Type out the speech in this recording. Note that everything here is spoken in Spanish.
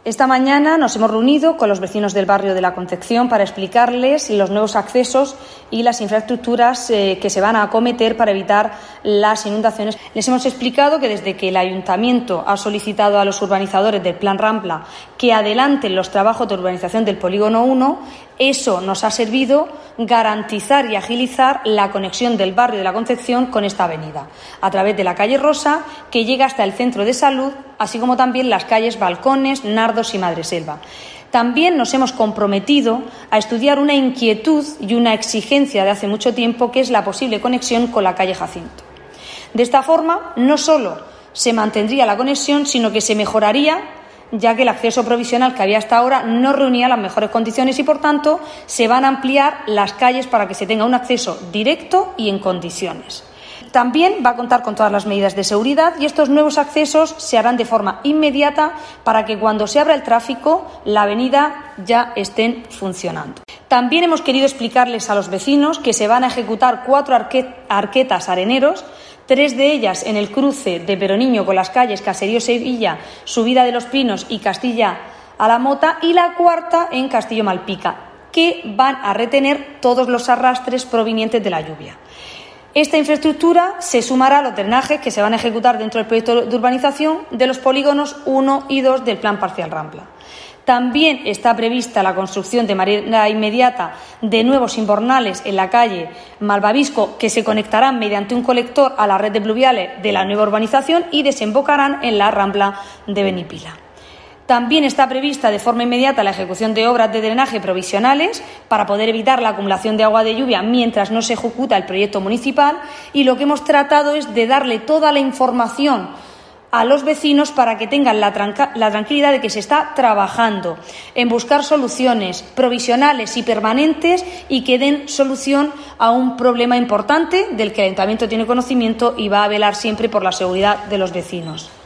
Esta mañana nos hemos reunido con los vecinos del barrio de la Concepción para explicarles los nuevos accesos y las infraestructuras que se van a acometer para evitar las inundaciones. Les hemos explicado que desde que el Ayuntamiento ha solicitado a los urbanizadores del Plan Rambla que adelanten los trabajos de urbanización del Polígono 1, eso nos ha servido garantizar y agilizar la conexión del barrio de la Concepción con esta avenida, a través de la calle Rosa, que llega hasta el centro de salud, así como también las calles Balcones, Nardos y Madreselva. También nos hemos comprometido a estudiar una inquietud y una exigencia de hace mucho tiempo, que es la posible conexión con la calle Jacinto. De esta forma, no solo se mantendría la conexión, sino que se mejoraría, ya que el acceso provisional que había hasta ahora no reunía las mejores condiciones y, por tanto, se van a ampliar las calles para que se tenga un acceso directo y en condiciones. También va a contar con todas las medidas de seguridad y estos nuevos accesos se harán de forma inmediata para que cuando se abra el tráfico la avenida ya estén funcionando. También hemos querido explicarles a los vecinos que se van a ejecutar 4 arquetas areneros, 3 de ellas en el cruce de Peroniño con las calles Caserío-Sevilla, Subida de los Pinos y Castilla a la Mota, y la 4ª en Castillo-Malpica, que van a retener todos los arrastres provenientes de la lluvia. Esta infraestructura se sumará a los drenajes que se van a ejecutar dentro del proyecto de urbanización de los polígonos 1 y 2 del Plan Parcial Rambla. También está prevista la construcción de manera inmediata de nuevos invernales en la calle Malvavisco, que se conectarán mediante un colector a la red de pluviales de la nueva urbanización y desembocarán en la Rambla de Benipila. También está prevista de forma inmediata la ejecución de obras de drenaje provisionales para poder evitar la acumulación de agua de lluvia mientras no se ejecuta el proyecto municipal, y lo que hemos tratado es de darle toda la información a los vecinos para que tengan la tranquilidad de que se está trabajando en buscar soluciones provisionales y permanentes y que den solución a un problema importante del que el Ayuntamiento tiene conocimiento y va a velar siempre por la seguridad de los vecinos.